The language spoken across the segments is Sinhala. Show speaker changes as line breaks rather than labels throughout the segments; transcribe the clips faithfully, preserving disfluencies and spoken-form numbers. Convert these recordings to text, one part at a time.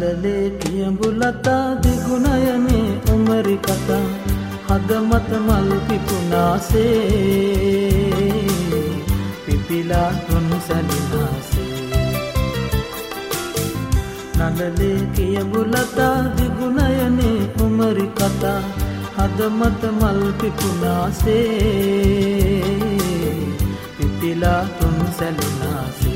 නලලේ කියඹුලතා දිගුණයනේ උමරි කතා හද මත මල් පිපුනාසේ පිපිලා තුන් සැලිනාසේ නලලේ කියඹුලතා දිගුණයනේ උමරි කතා හද මත මල් පිපුනාසේ පිපිලා තුන් සැලිනාසේ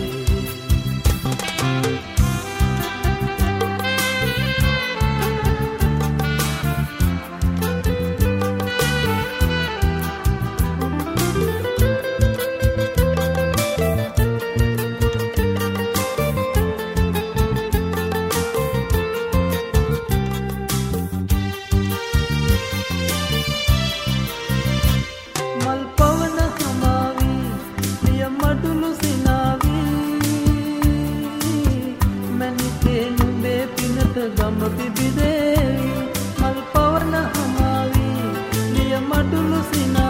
ගම පිබිදේවි මල් පවන හමාවි ලිය මඩුළු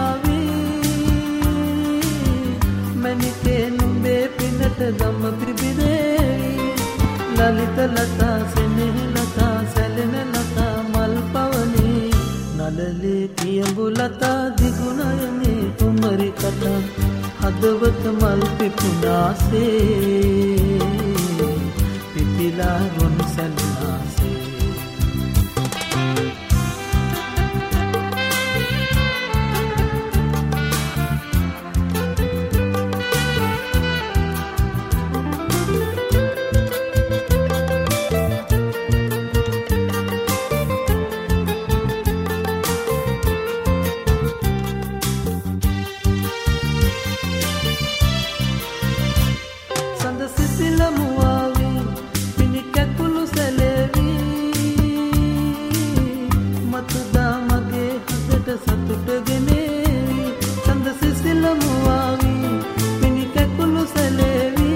සිනාවි මැණිකේ නුඹේ පිනට ගම පිබිදේවි ලලිත ලතා සෙනෙහ ලතා සැලෙන ලතා මල් පවනේ නලලේ කියඹු ලතා දිගුණයනේ උමරි කතා හදවත මල් පිපුනාසේ පිපිලා රොන් සැලුනාසේ සඳ සිසිල මුවාවි පිණි කැකුළු සැලෙවි මතුදා මගේ හදට සතුට ගෙනේවි සඳ සිසිල මුවාවි පිණි කැකුළු සැලෙවි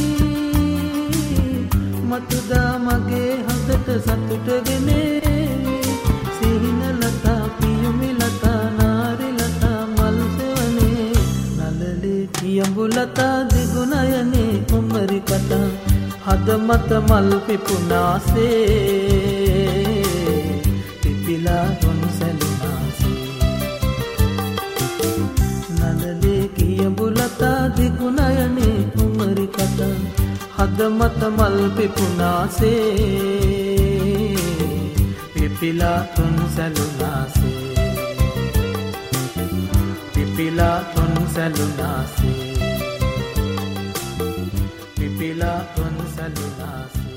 මතුදා මගේ හදට සතුට ගෙනේවි සිහින ලතා පියුමි ලතා නාරි ලතා මල් සෙවනේ නලලේ කියඹු ලතා දිගුණයනේ උමරි කතා හද මත මල් පිපුනාසේ පිපිලා තුන් සැලුනාසේ නලලේ කියඹු ලතා දිගුණයනේ උමරි කතා හද මත මල් පිපුනාසේ පිපිලා තුන් සැලුනාසේ පිපිලා තුන් සැලුනාසේ පිපිලා තුන් සැලුනාසේ